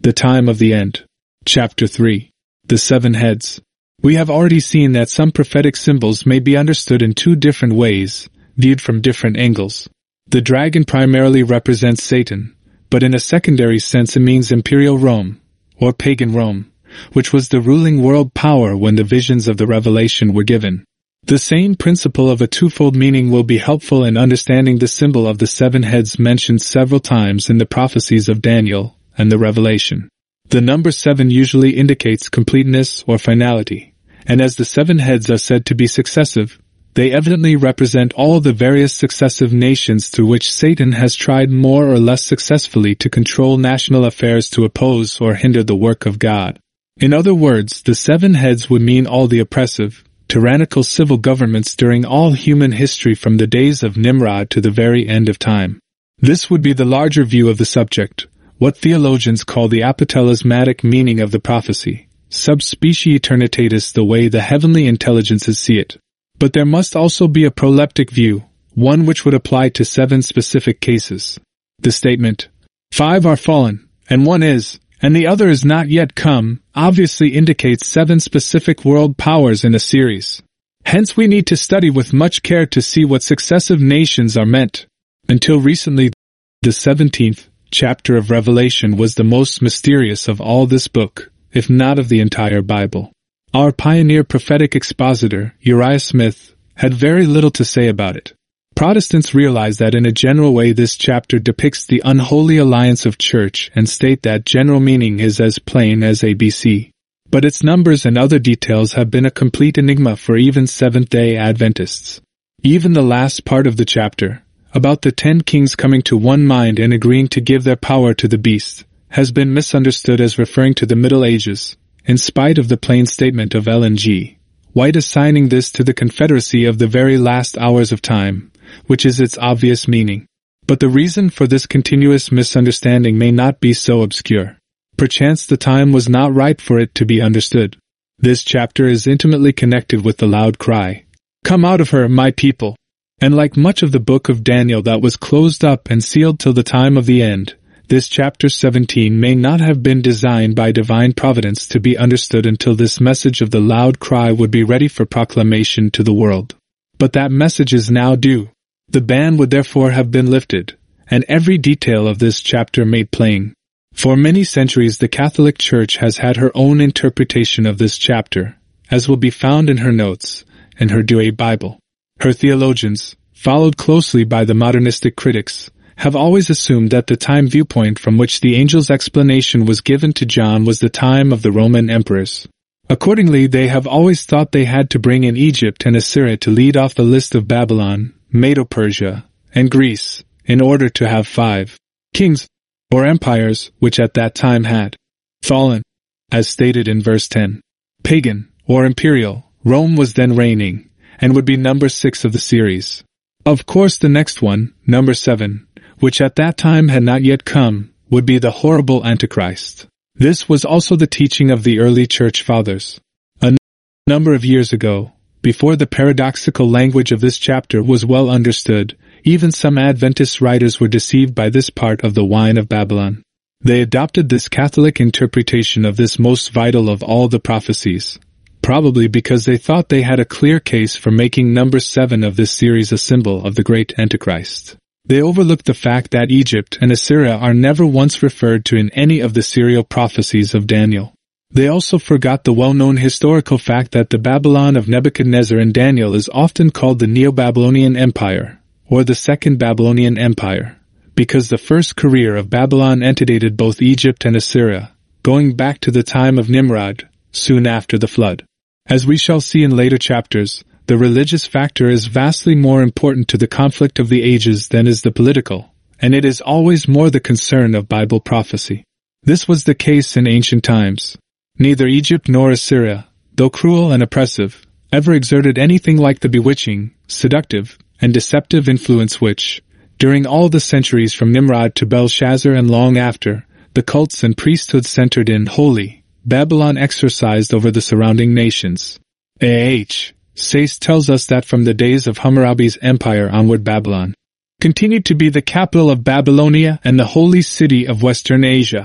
The time of the end. Chapter 3. The seven heads. We have already seen that some prophetic symbols may be understood in two different ways, viewed from different angles. The dragon primarily represents Satan, but in a secondary sense it means imperial Rome, or pagan Rome, which was the ruling world power when the visions of the Revelation were given. The same principle of a twofold meaning will be helpful in understanding the symbol of the seven heads mentioned several times in the prophecies of Daniel and the Revelation. The number 7 usually indicates completeness or finality, and as the 7 heads are said to be successive, they evidently represent all the various successive nations through which Satan has tried more or less successfully to control national affairs to oppose or hinder the work of God. In other words, the 7 heads would mean all the oppressive, tyrannical civil governments during all human history from the days of Nimrod to the very end of time. This would be the larger view of the subject, what theologians call the apotelesmatic meaning of the prophecy, subspecie eternitatis, the way the heavenly intelligences see it. But there must also be a proleptic view, one which would apply to 7 specific cases. The statement, 5 are fallen, and 1 is, and the other is not yet come, obviously indicates 7 specific world powers in a series. Hence we need to study with much care to see what successive nations are meant. Until recently, the 17th chapter of Revelation was the most mysterious of all this book, if not of the entire Bible. Our pioneer prophetic expositor, Uriah Smith, had very little to say about it. Protestants realize that in a general way this chapter depicts the unholy alliance of church and state that general meaning is as plain as ABC. But its numbers and other details have been a complete enigma for even Seventh-day Adventists. Even the last part of the chapter, about the 10 kings coming to one mind and agreeing to give their power to the beast, has been misunderstood as referring to the Middle Ages, in spite of the plain statement of Ellen G. White assigning this to the confederacy of the very last hours of time, which is its obvious meaning. But the reason for this continuous misunderstanding may not be so obscure. Perchance the time was not ripe for it to be understood. This chapter is intimately connected with the loud cry, "Come out of her, my people!" And like much of the book of Daniel that was closed up and sealed till the time of the end, this chapter 17 may not have been designed by divine providence to be understood until this message of the loud cry would be ready for proclamation to the world. But that message is now due. The ban would therefore have been lifted, and every detail of this chapter made plain. For many centuries the Catholic Church has had her own interpretation of this chapter, as will be found in her notes, in her Douay Bible. Her theologians, followed closely by the modernistic critics, have always assumed that the time viewpoint from which the angel's explanation was given to John was the time of the Roman emperors. Accordingly, they have always thought they had to bring in Egypt and Assyria to lead off the list of Babylon, Medo-Persia, and Greece, in order to have 5 kings, or empires, which at that time had fallen. As stated in verse 10, pagan, or imperial, Rome was then reigning, and would be number 6 of the series. Of course the next one, number 7, which at that time had not yet come, would be the horrible Antichrist. This was also the teaching of the early church fathers. A number of years ago, before the paradoxical language of this chapter was well understood, even some Adventist writers were deceived by this part of the wine of Babylon. They adopted this Catholic interpretation of this most vital of all the prophecies, probably because they thought they had a clear case for making number 7 of this series a symbol of the great Antichrist. They overlooked the fact that Egypt and Assyria are never once referred to in any of the serial prophecies of Daniel. They also forgot the well-known historical fact that the Babylon of Nebuchadnezzar in Daniel is often called the Neo-Babylonian Empire, or the Second Babylonian Empire, because the first career of Babylon antedated both Egypt and Assyria, going back to the time of Nimrod, soon after the flood. As we shall see in later chapters, the religious factor is vastly more important to the conflict of the ages than is the political, and it is always more the concern of Bible prophecy. This was the case in ancient times. Neither Egypt nor Assyria, though cruel and oppressive, ever exerted anything like the bewitching, seductive, and deceptive influence which, during all the centuries from Nimrod to Belshazzar and long after, the cults and priesthood centered in holy Babylon exercised over the surrounding nations. A.H. Sayce tells us that from the days of Hammurabi's empire onward Babylon continued to be the capital of Babylonia and the holy city of Western Asia.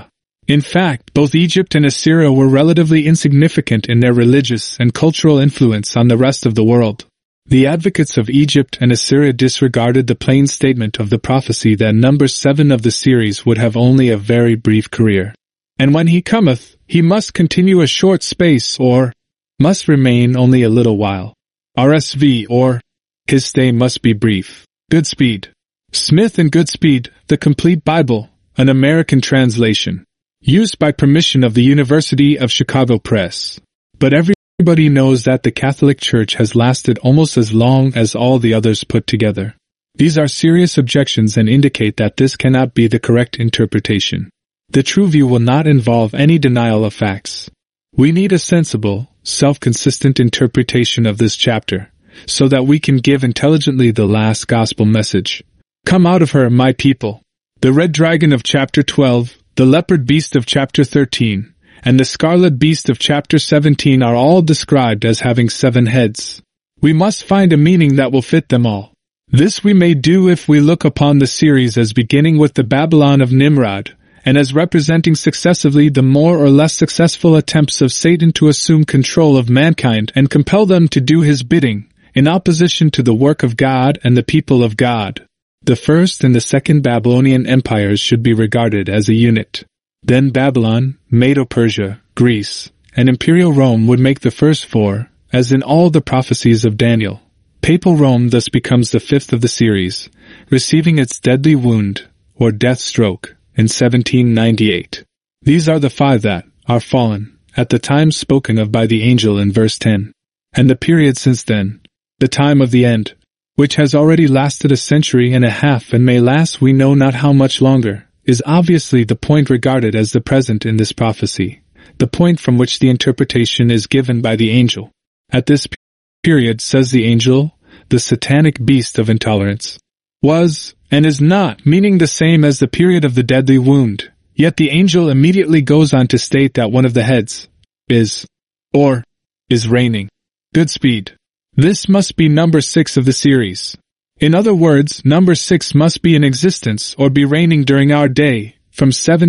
In fact, both Egypt and Assyria were relatively insignificant in their religious and cultural influence on the rest of the world. The advocates of Egypt and Assyria disregarded the plain statement of the prophecy that number 7 of the series would have only a very brief career. And when he cometh, he must continue a short space, or must remain only a little while. RSV, or his stay must be brief. Goodspeed. Smith and Goodspeed, The Complete Bible, an American translation. Used by permission of the University of Chicago Press. But everybody knows that the Catholic Church has lasted almost as long as all the others put together. These are serious objections and indicate that this cannot be the correct interpretation. The true view will not involve any denial of facts. We need a sensible, self-consistent interpretation of this chapter, so that we can give intelligently the last gospel message. Come out of her, my people. The red dragon of chapter 12, the leopard beast of chapter 13, and the scarlet beast of chapter 17 are all described as having 7 heads. We must find a meaning that will fit them all. This we may do if we look upon the series as beginning with the Babylon of Nimrod, and as representing successively the more or less successful attempts of Satan to assume control of mankind and compel them to do his bidding, in opposition to the work of God and the people of God. The first and the second Babylonian empires should be regarded as a unit. Then Babylon, Medo-Persia, Greece, and Imperial Rome would make the first 4, as in all the prophecies of Daniel. Papal Rome thus becomes the 5th of the series, receiving its deadly wound, or death stroke, in 1798. These are the 5 that are fallen, at the time spoken of by the angel in verse 10. And the period since then, the time of the end, which has already lasted a century and a half and may last we know not how much longer, is obviously the point regarded as the present in this prophecy, the point from which the interpretation is given by the angel. At this period, says the angel, the satanic beast of intolerance was, and is not, meaning the same as the period of the deadly wound, yet the angel immediately goes on to state that one of the heads is, or is reigning. Goodspeed. This must be number 6 of the series. In other words, number 6 must be in existence or be reigning during our day, from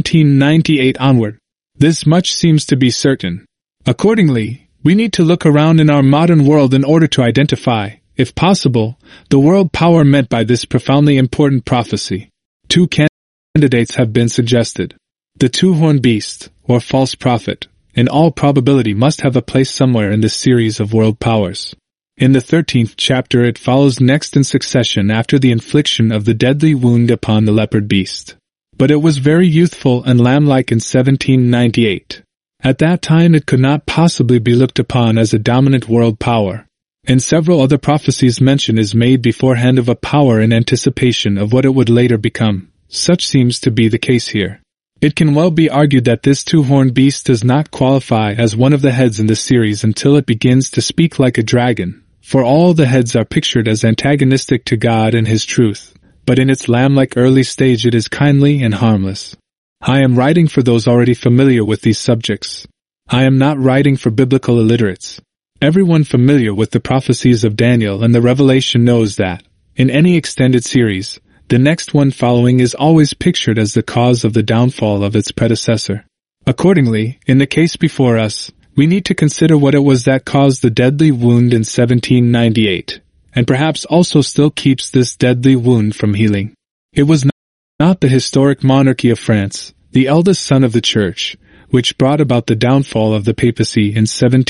1798 onward. This much seems to be certain. Accordingly, we need to look around in our modern world in order to identify, if possible, the world power meant by this profoundly important prophecy. 2 candidates have been suggested. The 2-horned beast, or false prophet, in all probability must have a place somewhere in this series of world powers. In the 13th chapter it follows next in succession after the infliction of the deadly wound upon the leopard beast. But it was very youthful and lamb-like in 1798. At that time it could not possibly be looked upon as a dominant world power. And several other prophecies mention is made beforehand of a power in anticipation of what it would later become. Such seems to be the case here. It can well be argued that this 2-horned beast does not qualify as one of the heads in the series until it begins to speak like a dragon, for all the heads are pictured as antagonistic to God and His truth, but in its lamb-like early stage it is kindly and harmless. I am writing for those already familiar with these subjects. I am not writing for biblical illiterates. Everyone familiar with the prophecies of Daniel and the Revelation knows that, in any extended series, the next one following is always pictured as the cause of the downfall of its predecessor. Accordingly, in the case before us, we need to consider what it was that caused the deadly wound in 1798, and perhaps also still keeps this deadly wound from healing. It was not the historic monarchy of France, the eldest son of the Church, which brought about the downfall of the papacy in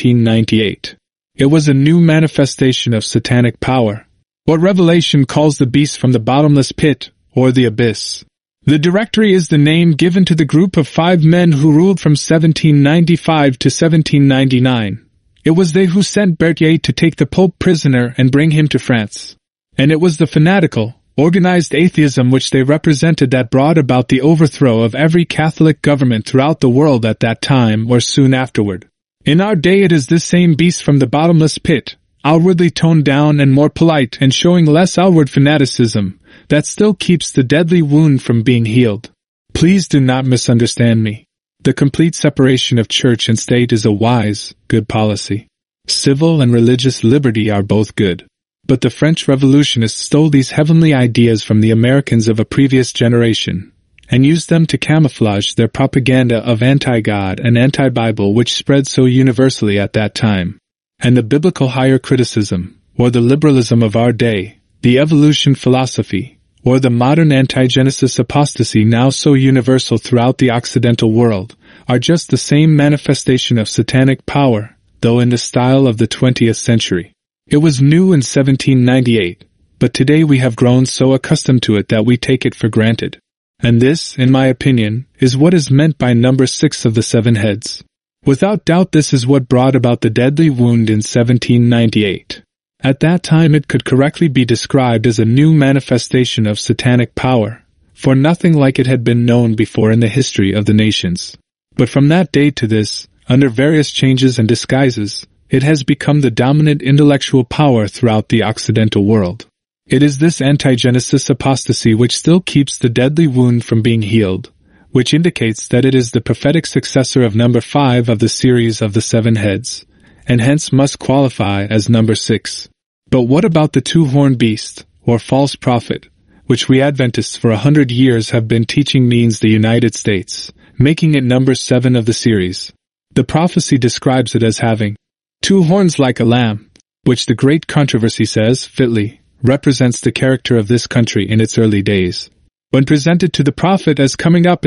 1798. It was a new manifestation of satanic power, what Revelation calls the beast from the bottomless pit, or the abyss. The Directory is the name given to the group of 5 men who ruled from 1795 to 1799. It was they who sent Berthier to take the Pope prisoner and bring him to France. And it was the fanatical, organized atheism which they represented that brought about the overthrow of every Catholic government throughout the world at that time or soon afterward. In our day it is this same beast from the bottomless pit, outwardly toned down and more polite and showing less outward fanaticism, that still keeps the deadly wound from being healed. Please do not misunderstand me. The complete separation of church and state is a wise, good policy. Civil and religious liberty are both good. But the French revolutionists stole these heavenly ideas from the Americans of a previous generation, and used them to camouflage their propaganda of anti-God and anti-Bible which spread so universally at that time. And the biblical higher criticism, or the liberalism of our day, the evolution philosophy, or the modern anti-Genesis apostasy now so universal throughout the Occidental world, are just the same manifestation of satanic power, though in the style of the 20th century. It was new in 1798, but today we have grown so accustomed to it that we take it for granted. And this, in my opinion, is what is meant by number 6 of the 7 heads. Without doubt this is what brought about the deadly wound in 1798. At that time it could correctly be described as a new manifestation of satanic power, for nothing like it had been known before in the history of the nations. But from that day to this, under various changes and disguises, it has become the dominant intellectual power throughout the Occidental world. It is this anti-Genesis apostasy which still keeps the deadly wound from being healed, which indicates that it is the prophetic successor of number 5 of the series of the 7 heads, and hence must qualify as number 6. But what about the two-horned beast, or false prophet, which we Adventists for 100 years have been teaching means the United States, making it number 7 of the series? The prophecy describes it as having 2 horns like a lamb, which the Great Controversy says, fitly, represents the character of this country in its early days, when presented to the prophet as coming up in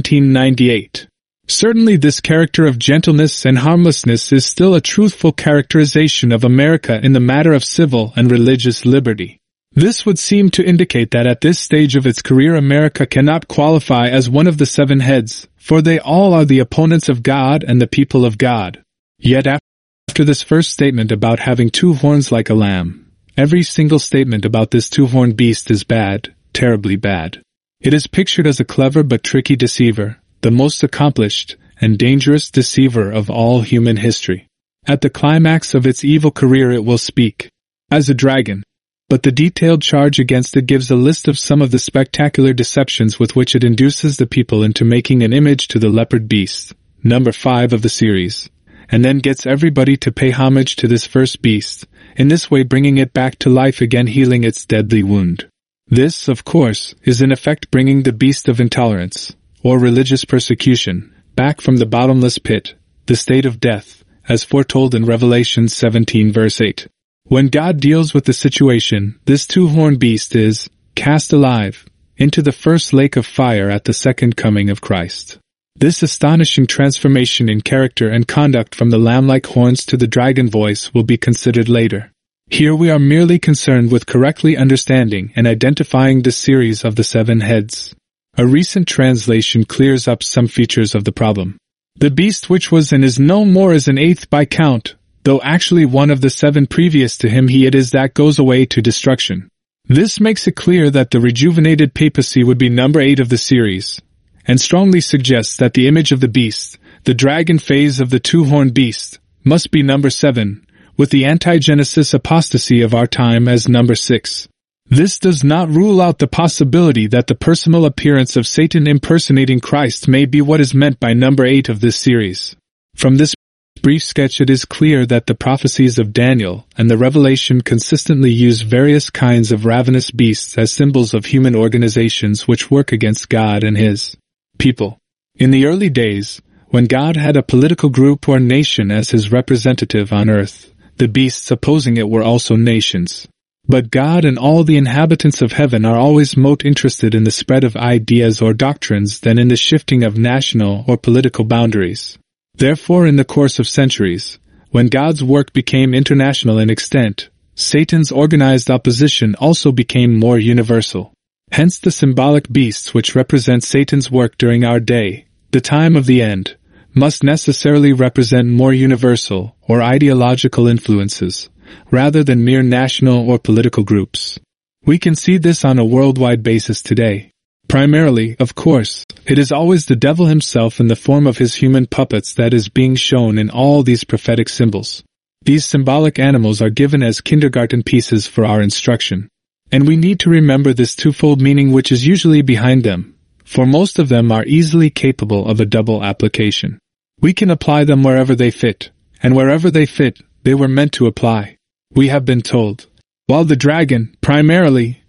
1798. Certainly this character of gentleness and harmlessness is still a truthful characterization of America in the matter of civil and religious liberty. This would seem to indicate that at this stage of its career America cannot qualify as one of the 7 heads, for they all are the opponents of God and the people of God. Yet after this first statement about having 2 horns like a lamb, every single statement about this two-horned beast is bad, terribly bad. It is pictured as a clever but tricky deceiver, the most accomplished and dangerous deceiver of all human history. At the climax of its evil career it will speak as a dragon, but the detailed charge against it gives a list of some of the spectacular deceptions with which it induces the people into making an image to the leopard beast, number 5 of the series, and then gets everybody to pay homage to this first beast, in this way bringing it back to life again, healing its deadly wound. This, of course, is in effect bringing the beast of intolerance, or religious persecution, back from the bottomless pit, the state of death, as foretold in Revelation 17 verse 8. When God deals with the situation, this two-horned beast is cast alive into the first lake of fire at the second coming of Christ. This astonishing transformation in character and conduct from the lamb-like horns to the dragon voice will be considered later. Here we are merely concerned with correctly understanding and identifying the series of the 7 heads. A recent translation clears up some features of the problem. The beast which was and is no more is an 8th by count, though actually one of the 7 previous to him he it is that goes away to destruction. This makes it clear that the rejuvenated papacy would be number 8 of the series, and strongly suggests that the image of the beast, the dragon phase of the two-horned beast, must be number 7, with the anti-Genesis apostasy of our time as number 6. This does not rule out the possibility that the personal appearance of Satan impersonating Christ may be what is meant by number 8 of this series. From this brief sketch it is clear that the prophecies of Daniel and the Revelation consistently use various kinds of ravenous beasts as symbols of human organizations which work against God and His people. In the early days, when God had a political group or nation as His representative on earth, the beasts opposing it were also nations. But God and all the inhabitants of heaven are always more interested in the spread of ideas or doctrines than in the shifting of national or political boundaries. Therefore, in the course of centuries, when God's work became international in extent, Satan's organized opposition also became more universal. Hence the symbolic beasts which represent Satan's work during our day, the time of the end, must necessarily represent more universal or ideological influences, rather than mere national or political groups. We can see this on a worldwide basis today. Primarily, of course, it is always the devil himself in the form of his human puppets that is being shown in all these prophetic symbols. These symbolic animals are given as kindergarten pieces for our instruction. And we need to remember this twofold meaning which is usually behind them, for most of them are easily capable of a double application. We can apply them wherever they fit, and wherever they fit, they were meant to apply. We have been told, while the dragon, primarily,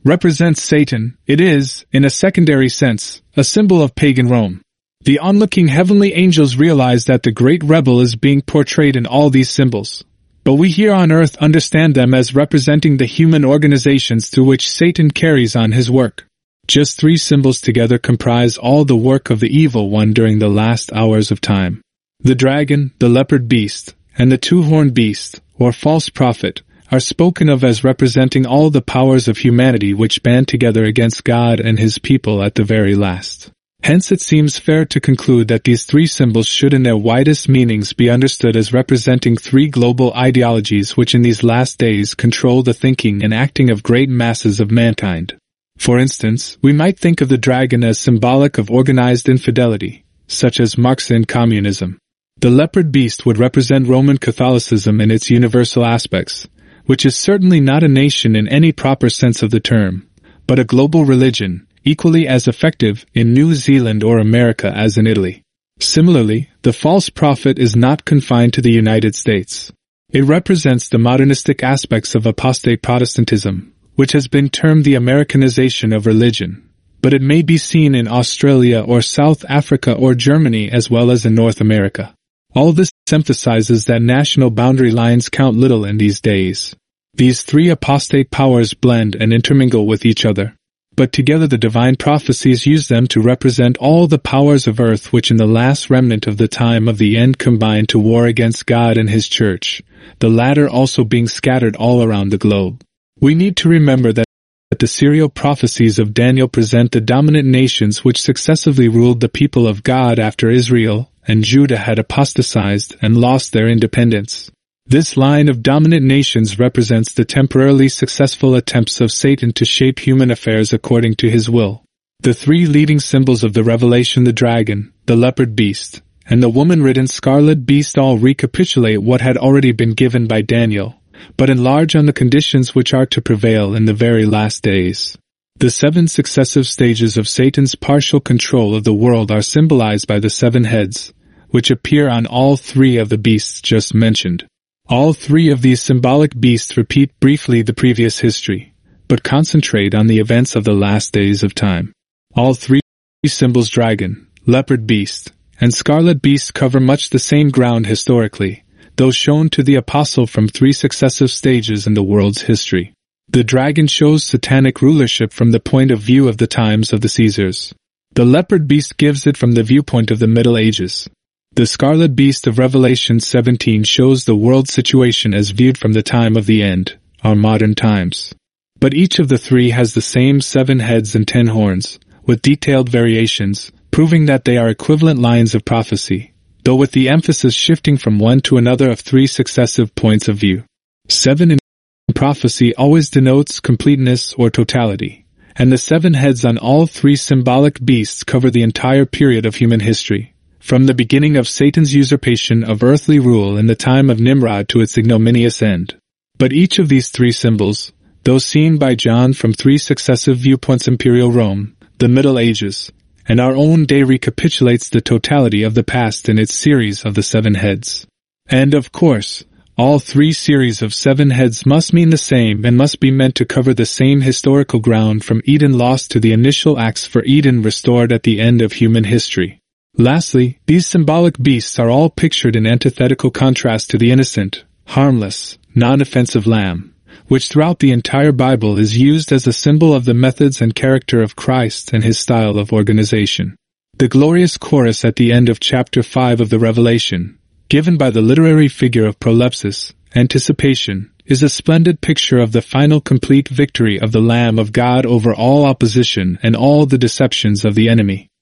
represents Satan, it is, in a secondary sense, a symbol of pagan Rome. The onlooking heavenly angels realize that the great rebel is being portrayed in all these symbols. But we here on earth understand them as representing the human organizations through which Satan carries on his work. Just 3 symbols together comprise all the work of the evil one during the last hours of time. The dragon, the leopard beast, and the 2-horned beast, or false prophet, are spoken of as representing all the powers of humanity which band together against God and His people at the very last. Hence it seems fair to conclude that these 3 symbols should in their widest meanings be understood as representing 3 global ideologies which in these last days control the thinking and acting of great masses of mankind. For instance, we might think of the dragon as symbolic of organized infidelity, such as Marxian communism. The leopard beast would represent Roman Catholicism in its universal aspects, which is certainly not a nation in any proper sense of the term, but a global religion, equally as effective in New Zealand or America as in Italy. Similarly, the false prophet is not confined to the United States. It represents the modernistic aspects of apostate Protestantism, which has been termed the Americanization of religion, but it may be seen in Australia or South Africa or Germany as well as in North America. All this emphasizes that national boundary lines count little in these days. These 3 apostate powers blend and intermingle with each other. But together the divine prophecies use them to represent all the powers of earth which in the last remnant of the time of the end combine to war against God and His church, the latter also being scattered all around the globe. We need to remember that the serial prophecies of Daniel present the dominant nations which successively ruled the people of God after Israel and Judah had apostatized and lost their independence. This line of dominant nations represents the temporarily successful attempts of Satan to shape human affairs according to his will. The 3 leading symbols of the Revelation, the dragon, the leopard beast, and the woman-ridden scarlet beast all recapitulate what had already been given by Daniel, but enlarge on the conditions which are to prevail in the very last days. The 7 successive stages of Satan's partial control of the world are symbolized by the 7 heads, which appear on all 3 of the beasts just mentioned. All 3 of these symbolic beasts repeat briefly the previous history, but concentrate on the events of the last days of time. All 3 symbols, dragon, leopard beast, and scarlet beast, cover much the same ground historically, though shown to the apostle from 3 successive stages in the world's history. The dragon shows satanic rulership from the point of view of the times of the Caesars. The leopard beast gives it from the viewpoint of the Middle Ages. The scarlet beast of Revelation 17 shows the world situation as viewed from the time of the end, our modern times. But each of the 3 has the same 7 heads and 10 horns, with detailed variations, proving that they are equivalent lines of prophecy, though with the emphasis shifting from one to another of 3 successive points of view. 7 in prophecy always denotes completeness or totality, and the 7 heads on all 3 symbolic beasts cover the entire period of human history, from the beginning of Satan's usurpation of earthly rule in the time of Nimrod to its ignominious end. But each of these 3 symbols, though seen by John from 3 successive viewpoints, imperial Rome, the Middle Ages, and our own day, recapitulates the totality of the past in its series of the 7 heads. And of course, all 3 series of 7 heads must mean the same and must be meant to cover the same historical ground from Eden lost to the initial acts for Eden restored at the end of human history. Lastly, these symbolic beasts are all pictured in antithetical contrast to the innocent, harmless, non-offensive lamb, which throughout the entire Bible is used as a symbol of the methods and character of Christ and His style of organization. The glorious chorus at the end of chapter 5 of the Revelation, given by the literary figure of prolepsis, anticipation, is a splendid picture of the final complete victory of the Lamb of God over all opposition and all the deceptions of the enemy.